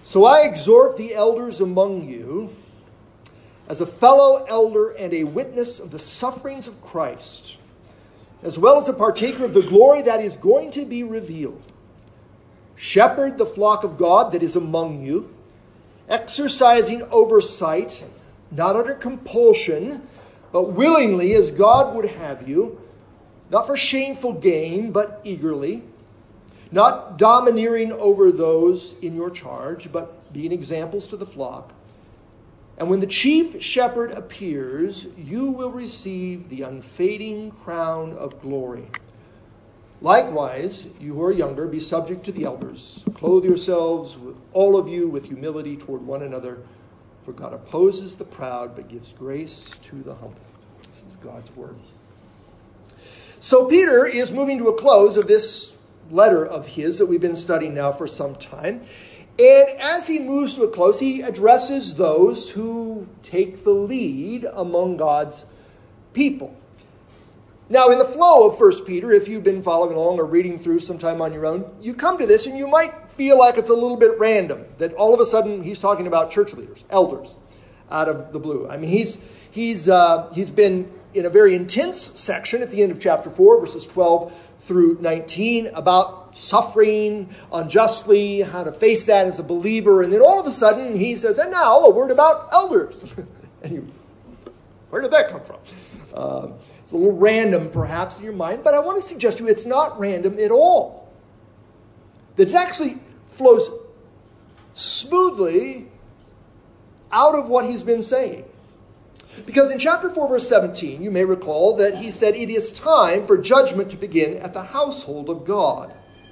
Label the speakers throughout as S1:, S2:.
S1: So I exhort the elders among you, as a fellow elder and a witness of the sufferings of Christ, as well as a partaker of the glory that is going to be revealed. Shepherd the flock of God that is among you, exercising oversight, not under compulsion, but willingly as God would have you, not for shameful gain, but eagerly, not domineering over those in your charge, but being examples to the flock. And when the chief shepherd appears, you will receive the unfading crown of glory. Likewise, you who are younger, be subject to the elders. Clothe yourselves, all of you, with humility toward one another. For God opposes the proud, but gives grace to the humble. This is God's word. So Peter is moving to a close of this letter of his that we've been studying now for some time. And as he moves to a close, he addresses those who take the lead among God's people. Now, in the flow of 1 Peter, if you've been following along or reading through sometime on your own, you come to this and you might feel like it's a little bit random, that all of a sudden he's talking about church leaders, elders, out of the blue. I mean, he's been in a very intense section at the end of chapter 4, verses 12 through 19, about suffering unjustly, how to face that as a believer. And then all of a sudden he says, and now a word about elders. And where did that come from? It's a little random perhaps in your mind, but I want to suggest to you it's not random at all. That it actually flows smoothly out of what he's been saying. Because in chapter 4, verse 17, you may recall that he said, it is time for judgment to begin at the household of God.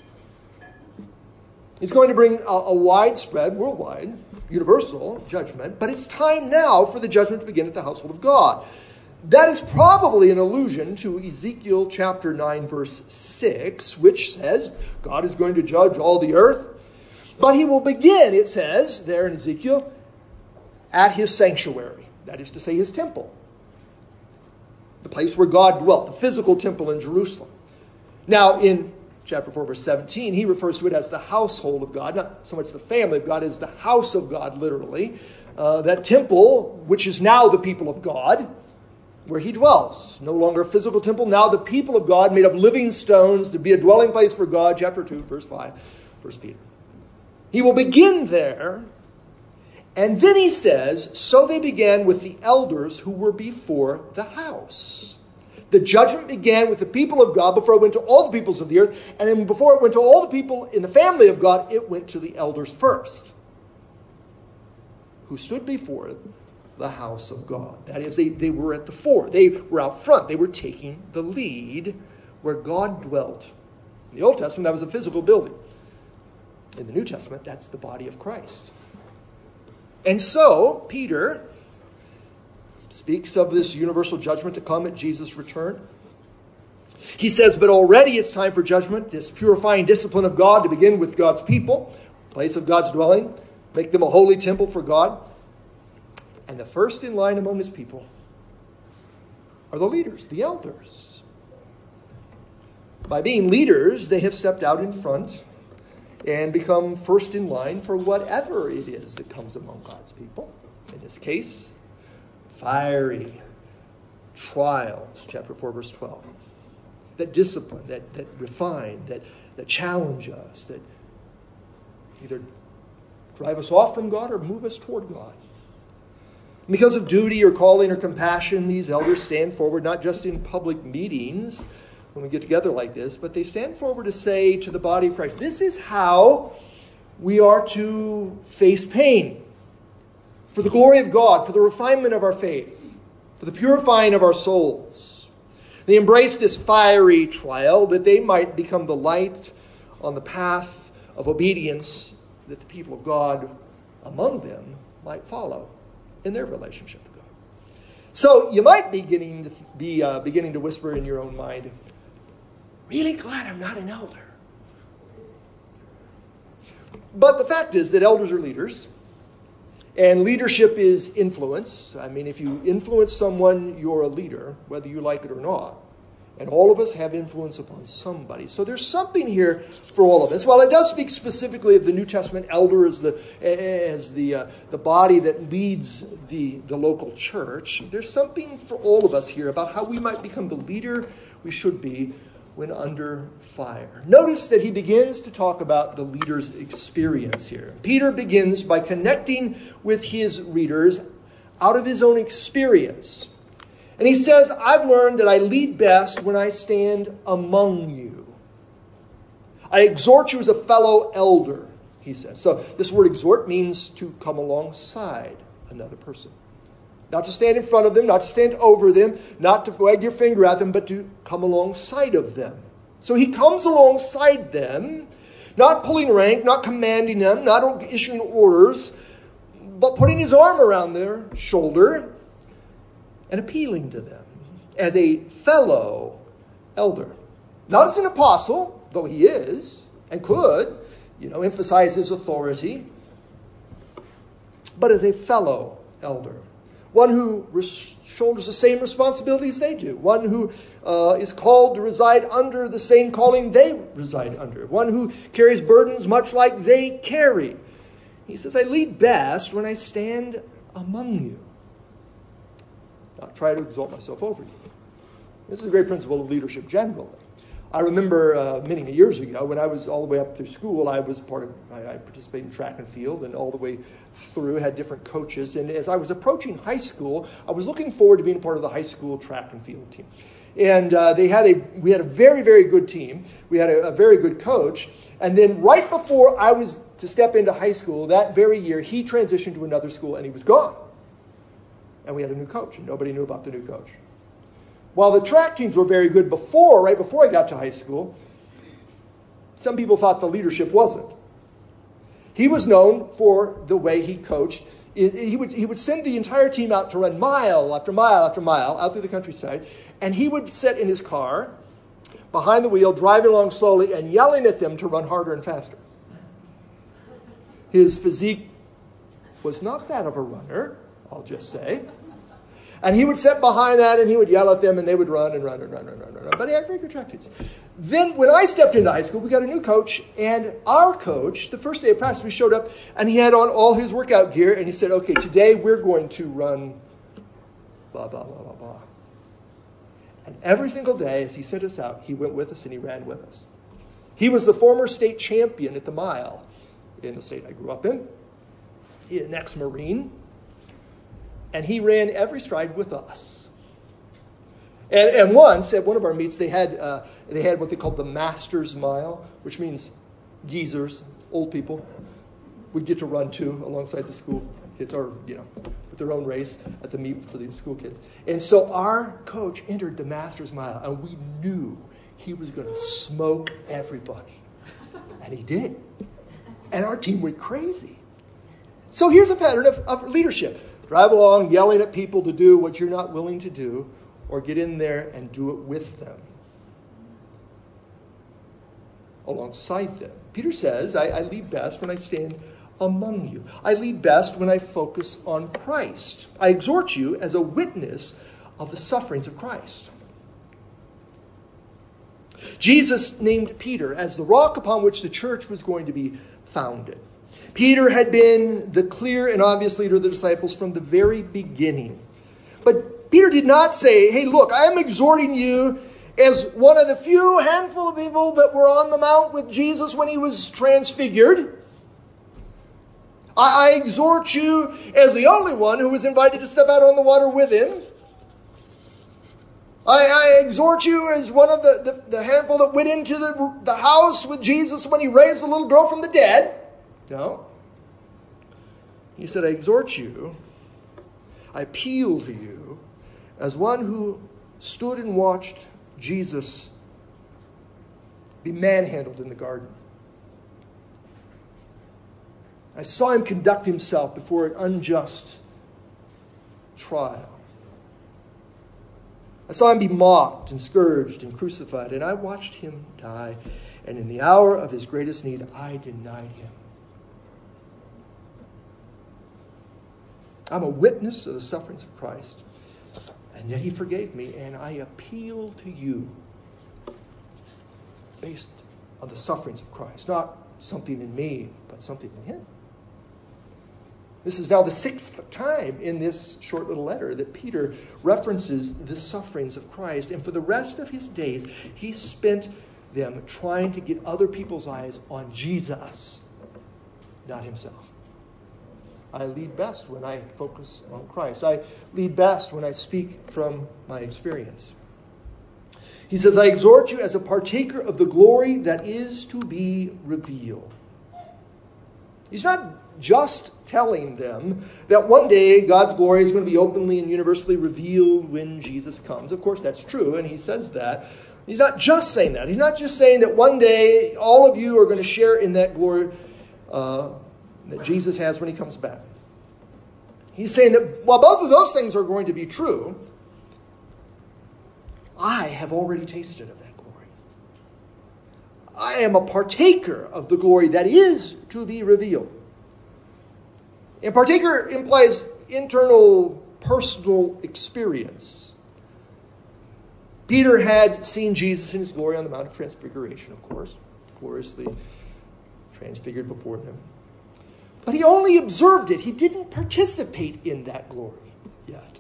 S1: He's going to bring a widespread, worldwide, universal judgment, but it's time now for the judgment to begin at the household of God. That is probably an allusion to Ezekiel chapter 9, verse 6, which says God is going to judge all the earth. But he will begin, it says there in Ezekiel, at his sanctuary. That is to say, his temple. The place where God dwelt, the physical temple in Jerusalem. Now, in chapter 4, verse 17, he refers to it as the household of God. Not so much the family of God as the house of God, literally. That temple, which is now the people of God, where he dwells. No longer a physical temple, now the people of God made of living stones to be a dwelling place for God. Chapter 2, verse 5, 1 Peter. He will begin there. And then he says, so they began with the elders who were before the house. The judgment began with the people of God before it went to all the peoples of the earth. And then before it went to all the people in the family of God, it went to the elders first, who stood before the house of God. That is, they were at the fore. They were out front. They were taking the lead where God dwelt. In the Old Testament, that was a physical building. In the New Testament, that's the body of Christ. And so, Peter speaks of this universal judgment to come at Jesus' return. He says, but already it's time for judgment, this purifying discipline of God to begin with God's people, place of God's dwelling, make them a holy temple for God. And the first in line among his people are the leaders, the elders. By being leaders, they have stepped out in front and become first in line for whatever it is that comes among God's people. In this case, fiery trials, chapter 4, verse 12. That discipline, that refine, that challenge us, that either drive us off from God or move us toward God. Because of duty or calling or compassion, these elders stand forward not just in public meetings when we get together like this, but they stand forward to say to the body of Christ, this is how we are to face pain for the glory of God, for the refinement of our faith, for the purifying of our souls. They embrace this fiery trial that they might become the light on the path of obedience that the people of God among them might follow in their relationship with God. So you might be beginning to whisper in your own mind, really glad I'm not an elder. But the fact is that elders are leaders, and leadership is influence. I mean, if you influence someone, you're a leader, whether you like it or not. And all of us have influence upon somebody. So there's something here for all of us. While it does speak specifically of the New Testament elder as the body that leads the local church, there's something for all of us here about how we might become the leader we should be when under fire. Notice that he begins to talk about the leader's experience here. Peter begins by connecting with his readers out of his own experience. And he says, I've learned that I lead best when I stand among you. I exhort you as a fellow elder, he says. So this word exhort means to come alongside another person. Not to stand in front of them, not to stand over them, not to wag your finger at them, but to come alongside of them. So he comes alongside them, not pulling rank, not commanding them, not issuing orders, but putting his arm around their shoulder and appealing to them as a fellow elder. Not as an apostle, though he is and could, emphasize his authority, but as a fellow elder. One who shoulders the same responsibilities they do. One who is called to reside under the same calling they reside under. One who carries burdens much like they carry. He says, I lead best when I stand among you. Not try to exalt myself over you. This is a great principle of leadership generally. I remember many years ago when I was all the way up through school, I participated in track and field, and all the way through had different coaches. And as I was approaching high school, I was looking forward to being part of the high school track and field team. And we had a very, very good team. We had a very good coach. And then right before I was to step into high school, that very year, he transitioned to another school and he was gone. And we had a new coach, and nobody knew about the new coach. While the track teams were very good right before I got to high school, some people thought the leadership wasn't. He was known for the way he coached. He would send the entire team out to run mile after mile after mile out through the countryside, and he would sit in his car behind the wheel, driving along slowly and yelling at them to run harder and faster. His physique was not that of a runner, I'll just say. And he would sit behind that and he would yell at them and they would run and run and run and run and run. But he had very good track teams. Then when I stepped into high school, we got a new coach, and our coach, the first day of practice, we showed up and he had on all his workout gear and he said, okay, today we're going to run blah, blah, blah, blah, blah. And every single day as he sent us out, he went with us and he ran with us. He was the former state champion at the mile in the state I grew up in. He an ex-Marine. And he ran every stride with us. And once, at one of our meets, they had what they called the Master's Mile, which means geezers, old people, would get to run too alongside the school kids, or, with their own race at the meet for the school kids. And so our coach entered the Master's Mile, and we knew he was going to smoke everybody. And he did. And our team went crazy. So here's a pattern of leadership. Drive along yelling at people to do what you're not willing to do, or get in there and do it with them, alongside them. Peter says, I lead best when I stand among you. I lead best when I focus on Christ. I exhort you as a witness of the sufferings of Christ. Jesus named Peter as the rock upon which the church was going to be founded. Peter had been the clear and obvious leader of the disciples from the very beginning. But Peter did not say, hey, look, I am exhorting you as one of the few handful of people that were on the mount with Jesus when he was transfigured. I exhort you as the only one who was invited to step out on the water with him. I exhort you as one of the handful that went into the house with Jesus when he raised the little girl from the dead. No. He said, I exhort you, I appeal to you as one who stood and watched Jesus be manhandled in the garden. I saw him conduct himself before an unjust trial. I saw him be mocked and scourged and crucified, and I watched him die, and in the hour of his greatest need, I denied him. I'm a witness of the sufferings of Christ, and yet he forgave me, and I appeal to you based on the sufferings of Christ. Not something in me, but something in him. This is now the 6th time in this short little letter that Peter references the sufferings of Christ. And for the rest of his days, he spent them trying to get other people's eyes on Jesus, not himself. I lead best when I focus on Christ. I lead best when I speak from my experience. He says, I exhort you as a partaker of the glory that is to be revealed. He's not just telling them that one day God's glory is going to be openly and universally revealed when Jesus comes. Of course, that's true, and he says that. He's not just saying that. He's not just saying that one day all of you are going to share in that glory that Jesus has when he comes back. He's saying that while both of those things are going to be true, I have already tasted of that glory. I am a partaker of the glory that is to be revealed. And partaker implies internal, personal experience. Peter had seen Jesus in his glory on the Mount of Transfiguration, of course, gloriously transfigured before them. But he only observed it. He didn't participate in that glory yet.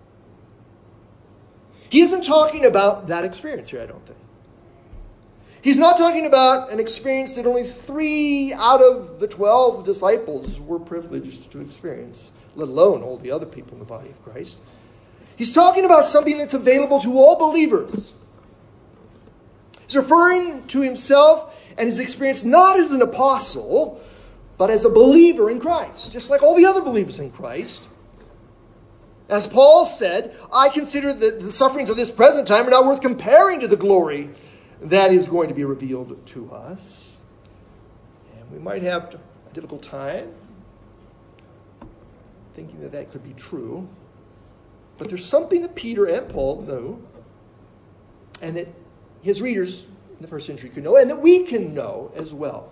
S1: He isn't talking about that experience here, I don't think. He's not talking about an experience that only 3 out of the 12 disciples were privileged to experience, let alone all the other people in the body of Christ. He's talking about something that's available to all believers. He's referring to himself and his experience not as an apostle, but as a believer in Christ, just like all the other believers in Christ. As Paul said, I consider that the sufferings of this present time are not worth comparing to the glory that is going to be revealed to us. And we might have a difficult time thinking that that could be true. But there's something that Peter and Paul know, and that his readers in the first century could know, and that we can know as well.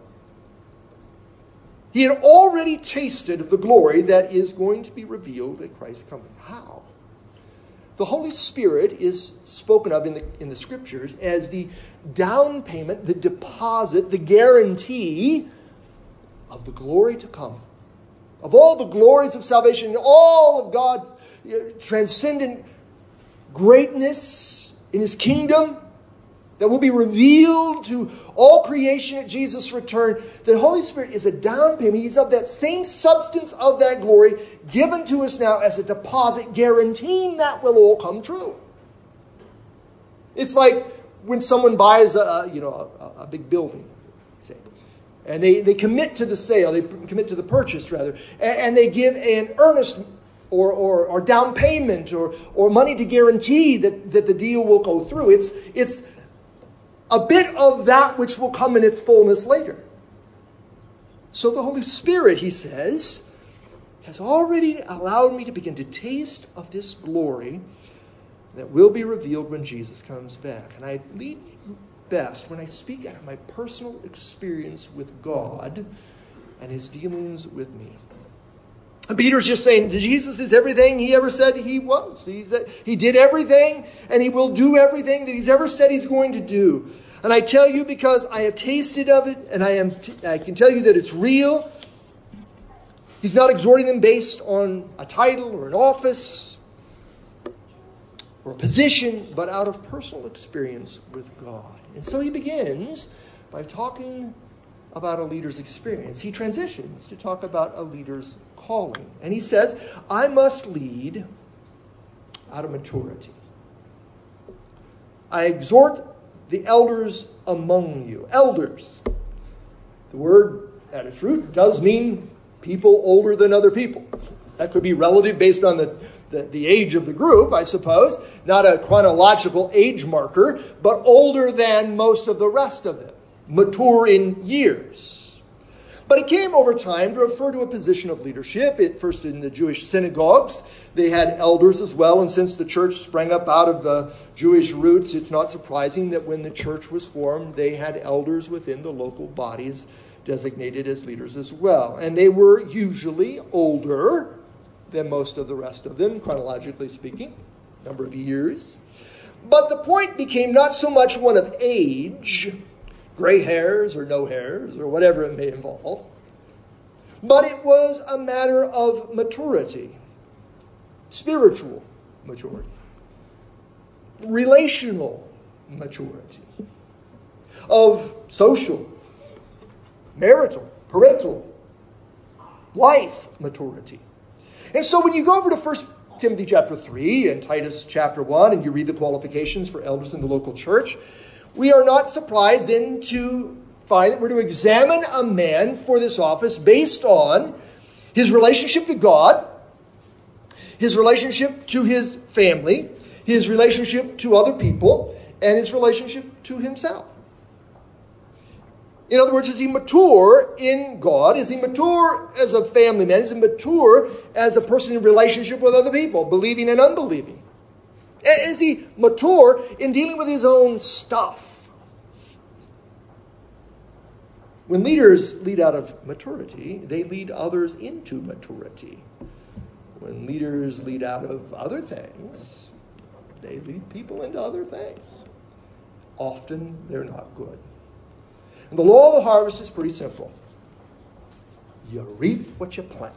S1: He had already tasted of the glory that is going to be revealed at Christ's coming. How? The Holy Spirit is spoken of in the Scriptures as the down payment, the deposit, the guarantee of the glory to come. Of all the glories of salvation, all of God's transcendent greatness in his kingdom that will be revealed to all creation at Jesus' return. The Holy Spirit is a down payment. He's of that same substance of that glory given to us now as a deposit, guaranteeing that will all come true. It's like when someone buys a big building, say, and they commit to the sale, they commit to the purchase rather, and they give an earnest or down payment or money to guarantee that the deal will go through. It's a bit of that which will come in its fullness later. So the Holy Spirit, he says, has already allowed me to begin to taste of this glory that will be revealed when Jesus comes back. And I lead best when I speak out of my personal experience with God and his dealings with me. And Peter's just saying, Jesus is everything he ever said he was. He did everything, and he will do everything that he's ever said he's going to do. And I tell you because I have tasted of it, and I can tell you that it's real. He's not exhorting them based on a title or an office or a position, but out of personal experience with God. And so he begins by talking about a leader's experience. He transitions to talk about a leader's calling. And he says, I must lead out of maturity. I exhort the elders among you. Elders. The word at its root does mean people older than other people. That could be relative based on the age of the group, I suppose. Not a chronological age marker, but older than most of the rest of them. Mature in years. But it came over time to refer to a position of leadership. First in the Jewish synagogues, they had elders as well. And since the church sprang up out of the Jewish roots, it's not surprising that when the church was formed, they had elders within the local bodies designated as leaders as well. And they were usually older than most of the rest of them, chronologically speaking, number of years. But the point became not so much one of age gray hairs or no hairs or whatever it may involve. But it was a matter of maturity, spiritual maturity, relational maturity, of social, marital, parental, life maturity. And so when you go over to 1 Timothy chapter 3 and Titus chapter 1 and you read the qualifications for elders in the local church, we are not surprised then to find that we're to examine a man for this office based on his relationship to God, his relationship to his family, his relationship to other people, and his relationship to himself. In other words, is he mature in God? Is he mature as a family man? Is he mature as a person in relationship with other people, believing and unbelieving? Is he mature in dealing with his own stuff? When leaders lead out of maturity, they lead others into maturity. When leaders lead out of other things, they lead people into other things. Often they're not good. And the law of the harvest is pretty simple. You reap what you plant.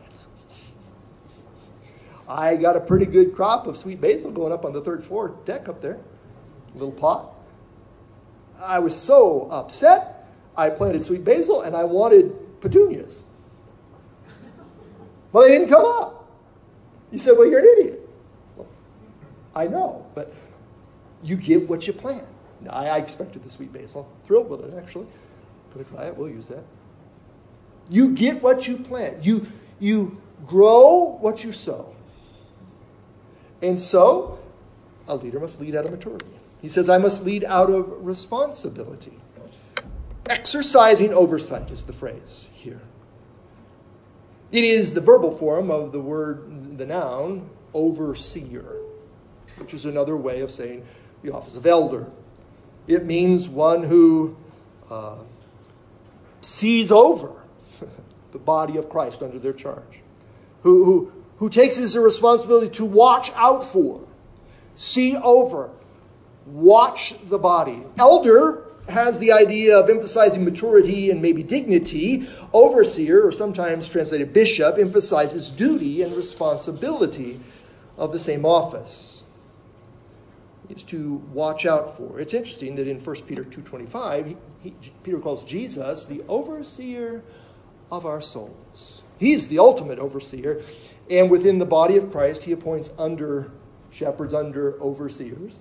S1: I got a pretty good crop of sweet basil going up on the third floor deck up there. A little pot. I was so upset. I planted sweet basil and I wanted petunias. Well, they didn't come up. You said, well, you're an idiot. Well, I know, but you get what you plant. Now, I expected the sweet basil. Thrilled with it, actually. Put it by it. We'll use that. You get what you plant. You grow what you sow. And so, a leader must lead out of maturity. He says, I must lead out of responsibility. Exercising oversight is the phrase here. It is the verbal form of the word, the noun, overseer, which is another way of saying the office of elder. It means one who sees over the body of Christ under their charge, who takes it as a responsibility to watch out for, see over, watch the body. Elder has the idea of emphasizing maturity and maybe dignity. Overseer, or sometimes translated bishop, emphasizes duty and responsibility of the same office. Is to watch out for. It's interesting that in 1 Peter 2:25, Peter calls Jesus the overseer of our souls. He's the ultimate overseer. And within the body of Christ, he appoints under shepherds, under overseers,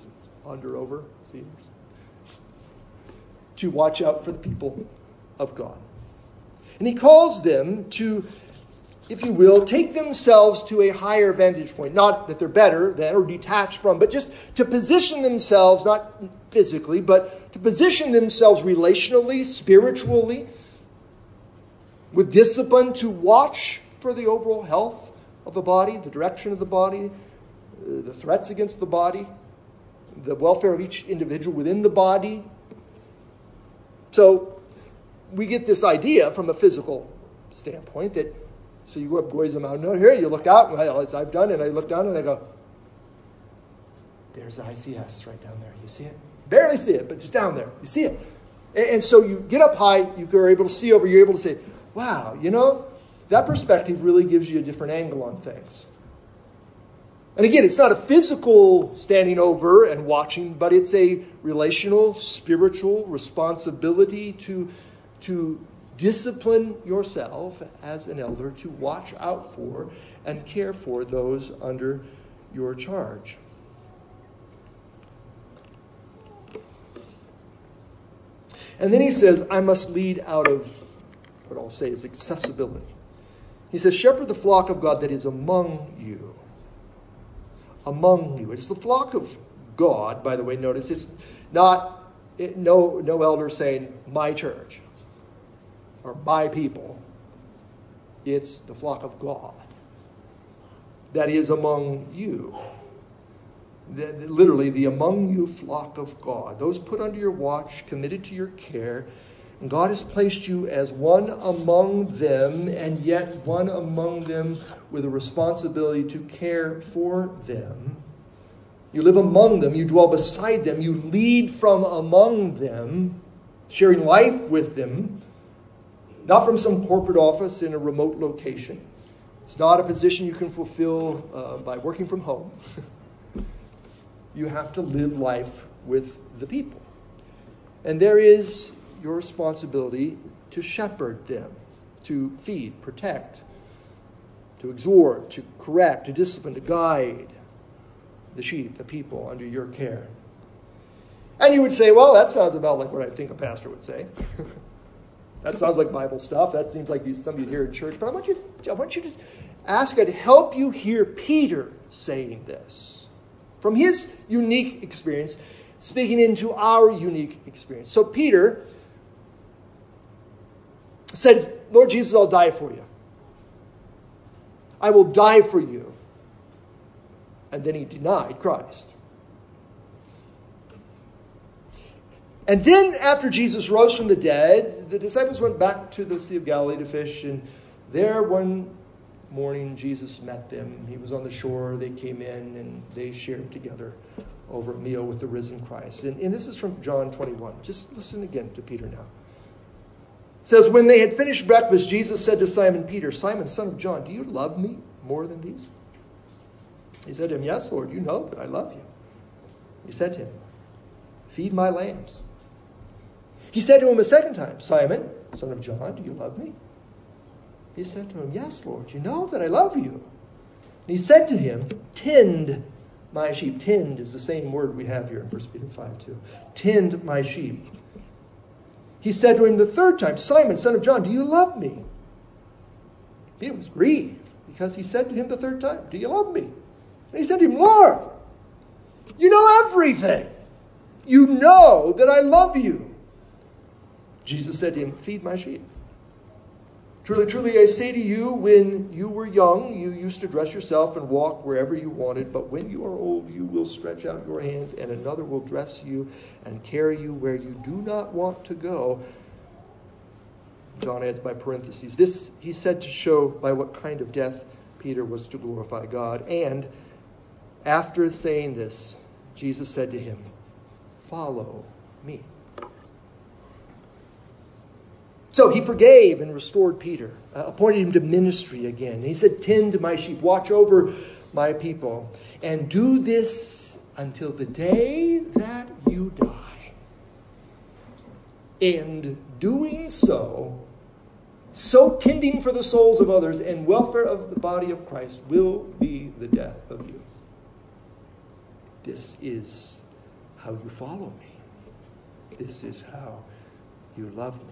S1: to watch out for the people of God. And he calls them to, if you will, take themselves to a higher vantage point. Not that they're better than or detached from, but just to position themselves, not physically, but to position themselves relationally, spiritually, with discipline to watch for the overall health of the body, the direction of the body, the threats against the body, the welfare of each individual within the body. So we get this idea from a physical standpoint that, so you go up Goiza Mountain out here, you look out, well, as I've done, and I look down and I go, there's the ICS right down there. You see it? Barely see it, but just down there. You see it. And so you get up high, you are able to see over, you're able to say, wow, that perspective really gives you a different angle on things. And again, it's not a physical standing over and watching, but it's a relational, spiritual responsibility to discipline yourself as an elder, to watch out for and care for those under your charge. And then he says, I must lead out of, what I'll say is accessibility. He says, shepherd the flock of God that is among you. Among you. It's the flock of God, by the way. Notice it's not, no elder saying, my church or my people. It's the flock of God that is among you. Literally, the among you flock of God. Those put under your watch, committed to your care. And God has placed you as one among them, and yet one among them with a responsibility to care for them. You live among them. You dwell beside them. You lead from among them. sharing life with them, not from some corporate office in a remote location. It's not a position you can fulfill by working from home. You have to live life with the people. And there is your responsibility to shepherd them, to feed, protect, to exhort, to correct, to discipline, to guide the sheep, the people under your care. And you would say, well, that sounds about like what I think a pastor would say. That sounds like Bible stuff. That seems like something you'd hear in church. But I want you to ask God to help you hear Peter saying this from his unique experience, speaking into our unique experience. So Peter said, Lord Jesus, I'll die for you. I will die for you. And then he denied Christ. And then after Jesus rose from the dead, the disciples went back to the Sea of Galilee to fish. And there one morning Jesus met them. He was on the shore. They came in and they shared together over a meal with the risen Christ. And this is from John 21. Just listen again to Peter now. It says, when they had finished breakfast, Jesus said to Simon Peter, Simon, son of John, do you love me more than these? He said to him, yes, Lord, you know that I love you. He said to him, feed my lambs. He said to him a second time, Simon, son of John, do you love me? He said to him, yes, Lord, you know that I love you. And he said to him, tend my sheep. Tend is the same word we have here in 1 Peter 5:2. Tend my sheep. He said to him the third time, Simon, son of John, do you love me? Peter was grieved because he said to him the third time, do you love me? And he said to him, Lord, you know everything. You know that I love you. Jesus said to him, feed my sheep. Truly, truly, I say to you, when you were young, you used to dress yourself and walk wherever you wanted. But when you are old, you will stretch out your hands, and another will dress you and carry you where you do not want to go. John adds by parentheses, this he said to show by what kind of death Peter was to glorify God. And after saying this, Jesus said to him, follow me. So he forgave and restored Peter, appointed him to ministry again. And he said, tend my sheep, watch over my people, and do this until the day that you die. And doing so tending for the souls of others and welfare of the body of Christ will be the death of you. This is how you follow me. This is how you love me.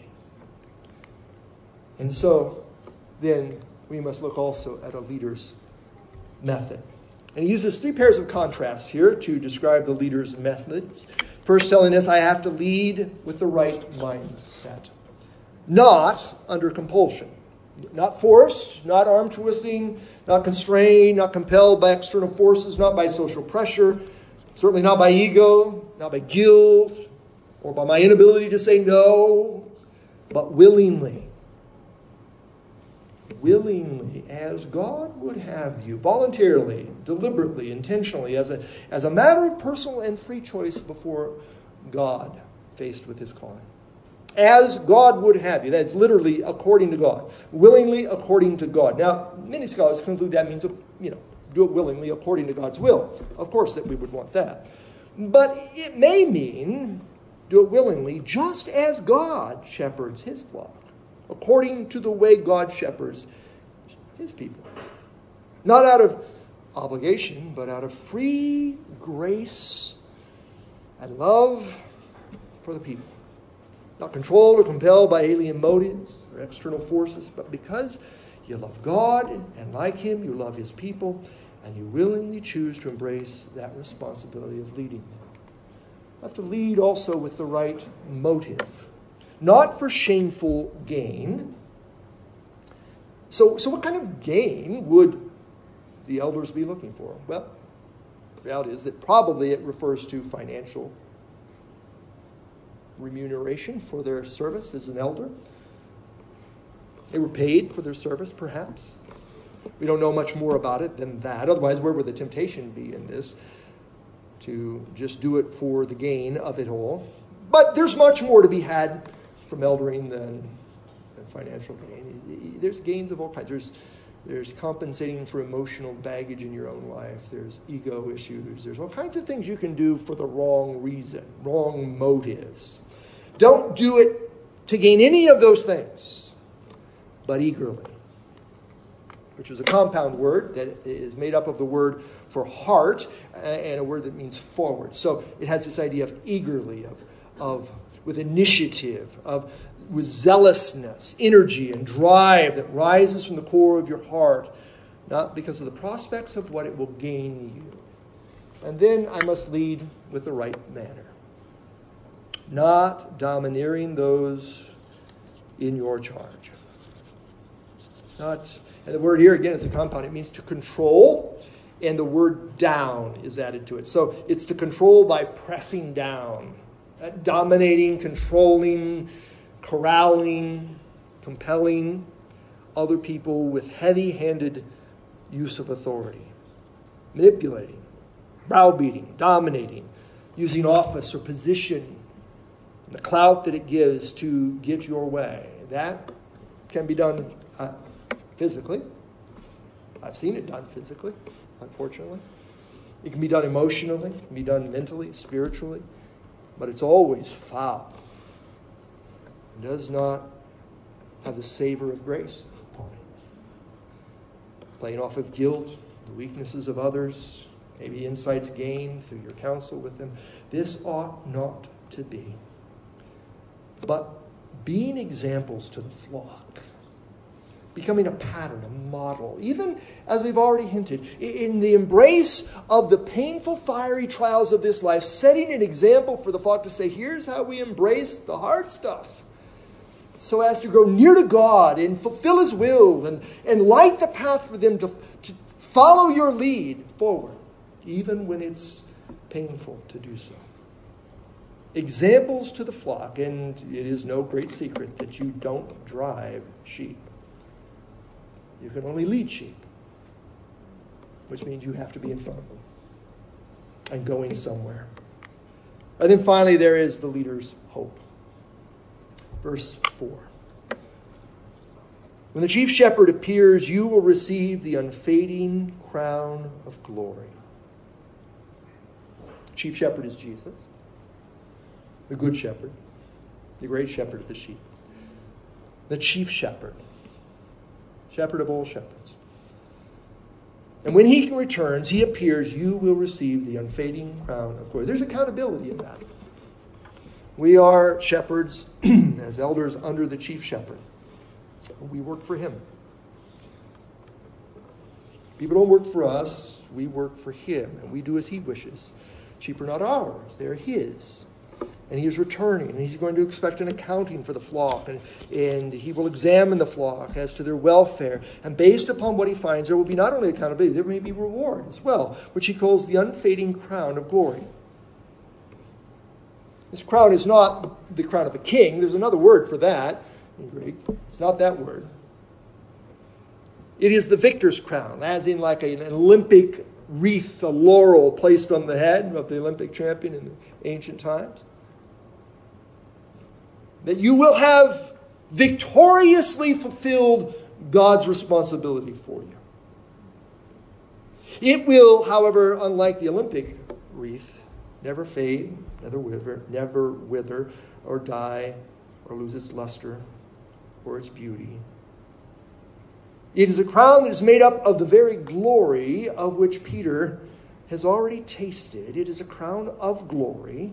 S1: And so, then, we must look also at a leader's method. And he uses three pairs of contrasts here to describe the leader's methods. First, telling us I have to lead with the right mindset. Not under compulsion. Not forced, not arm twisting, not constrained, not compelled by external forces, not by social pressure, certainly not by ego, not by guilt, or by my inability to say no, but willingly. Willingly, as God would have you, voluntarily, deliberately, intentionally, as a matter of personal and free choice before God, faced with his calling. As God would have you. That's literally according to God. Willingly according to God. Now, many scholars conclude that means, do it willingly according to God's will. Of course that we would want that. But it may mean do it willingly just as God shepherds his flock. According to the way God shepherds his people. Not out of obligation, but out of free grace and love for the people. Not controlled or compelled by alien motives or external forces, but because you love God and like him, you love his people, and you willingly choose to embrace that responsibility of leading them. You have to lead also with the right motive. Not for shameful gain. So what kind of gain would the elders be looking for? Well, the reality is that probably it refers to financial remuneration for their service as an elder. They were paid for their service, perhaps. We don't know much more about it than that. Otherwise, where would the temptation be in this? To just do it for the gain of it all. But there's much more to be had from eldering than financial gain. There's gains of all kinds. There's compensating for emotional baggage in your own life. There's ego issues. There's all kinds of things you can do for the wrong reason, wrong motives. Don't do it to gain any of those things, but eagerly, which is a compound word that is made up of the word for heart and a word that means forward. So it has this idea of eagerly, with initiative, with zealousness, energy, and drive that rises from the core of your heart, not because of the prospects of what it will gain you. And then I must lead with the right manner, not domineering those in your charge. And the word here, again, is a compound. It means to control, and the word down is added to it. So it's to control by pressing down, dominating, controlling, corralling, compelling other people with heavy-handed use of authority, manipulating, browbeating, dominating, using office or position, the clout that it gives to get your way. That can be done physically. I've seen it done physically, unfortunately. It can be done emotionally, it can be done mentally, spiritually, but it's always foul. It does not have the savor of grace upon it. Playing off of guilt, the weaknesses of others, maybe insights gained through your counsel with them. This ought not to be. But being examples to the flock, becoming a pattern, a model, even as we've already hinted, in the embrace of the painful, fiery trials of this life, setting an example for the flock to say, here's how we embrace the hard stuff, so as to grow near to God and fulfill His will and light the path for them to follow your lead forward, even when it's painful to do so. Examples to the flock, and it is no great secret that you don't drive sheep. You can only lead sheep, which means you have to be in front of them and going somewhere. And then finally, there is the leader's hope. Verse 4. When the chief shepherd appears, you will receive the unfading crown of glory. The chief shepherd is Jesus, the good shepherd, the great shepherd of the sheep. The chief shepherd, shepherd of all shepherds. And when he returns, he appears, you will receive the unfading crown of glory. There's accountability in that. We are shepherds as elders under the chief shepherd. We work for him. People don't work for us. We work for him, and we do as he wishes. Sheep are not ours. They are his. And he is returning, and he's going to expect an accounting for the flock, and he will examine the flock as to their welfare. And based upon what he finds, there will be not only accountability, there may be reward as well, which he calls the unfading crown of glory. This crown is not the crown of a king. There's another word for that in Greek. It's not that word. It is the victor's crown, as in like an Olympic wreath, a laurel placed on the head of the Olympic champion in the ancient times. That you will have victoriously fulfilled God's responsibility for you. It will, however, unlike the Olympic wreath, never fade, never wither, or die, or lose its luster, or its beauty. It is a crown that is made up of the very glory of which Peter has already tasted. It is a crown of glory,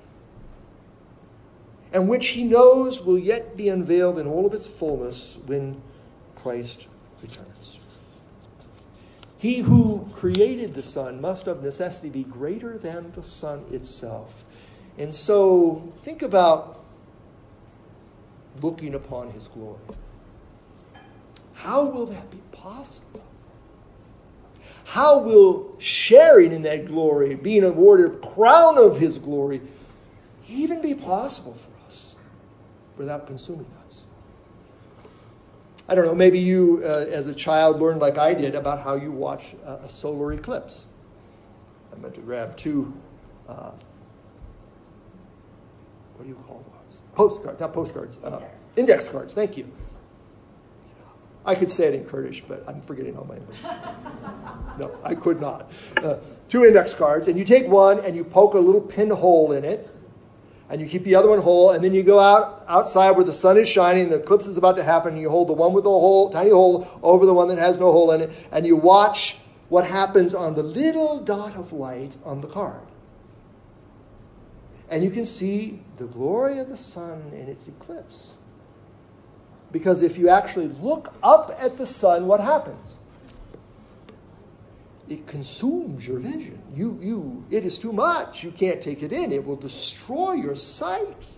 S1: and which he knows will yet be unveiled in all of its fullness when Christ returns. He who created the sun must of necessity be greater than the sun itself. And so think about looking upon his glory. How will that be possible? How will sharing in that glory, being awarded a crown of his glory, even be possible for us without consuming us? I don't know, maybe you as a child learned like I did about how you watch a solar eclipse. I meant to grab two what do you call those? Postcards, not postcards. Index cards, thank you. I could say it in Kurdish, but I'm forgetting all my English. No, I could not. 2 index cards, and you take one and you poke a little pinhole in it, and you keep the other one whole, and then you go outside where the sun is shining, and the eclipse is about to happen, and you hold the one with the hole, tiny hole, over the one that has no hole in it, and you watch what happens on the little dot of light on the card. And you can see the glory of the sun in its eclipse. Because if you actually look up at the sun, what happens? It consumes your vision. It is too much. You can't take it in. It will destroy your sight.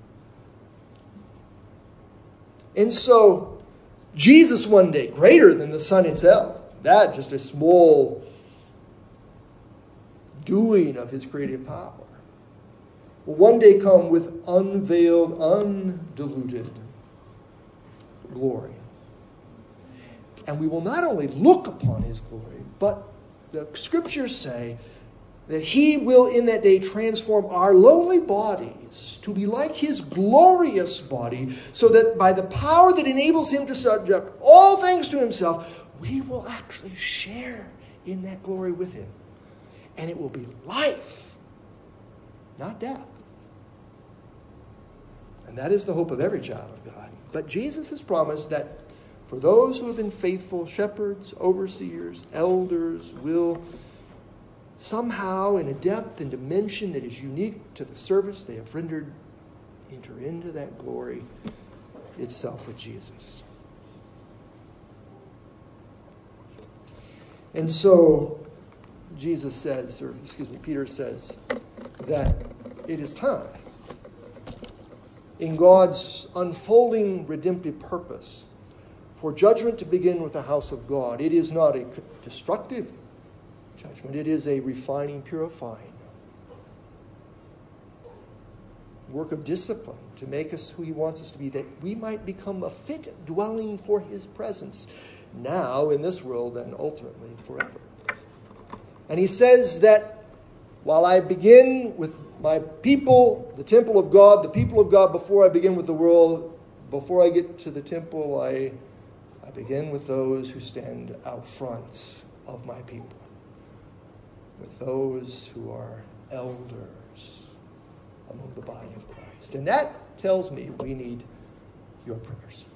S1: And so, Jesus one day, greater than the sun itself, that just a small doing of his creative power, will one day come with unveiled, undiluted glory. And we will not only look upon his glory, but the scriptures say that he will in that day transform our lowly bodies to be like his glorious body, so that by the power that enables him to subject all things to himself, we will actually share in that glory with him. And it will be life, not death. And that is the hope of every child of God. But Jesus has promised that for those who have been faithful, shepherds, overseers, elders will somehow, in a depth and dimension that is unique to the service they have rendered, enter into that glory itself with Jesus. And so Peter says that it is time, in God's unfolding redemptive purpose, for judgment to begin with the house of God. It is not a destructive judgment. It is a refining, purifying work of discipline to make us who he wants us to be, that we might become a fit dwelling for his presence, now in this world and ultimately forever. And he says that while I begin with my people, the temple of God, the people of God, before I begin with the world, before I get to the temple, I begin with those who stand out front of my people, with those who are elders among the body of Christ. And that tells me we need your prayers.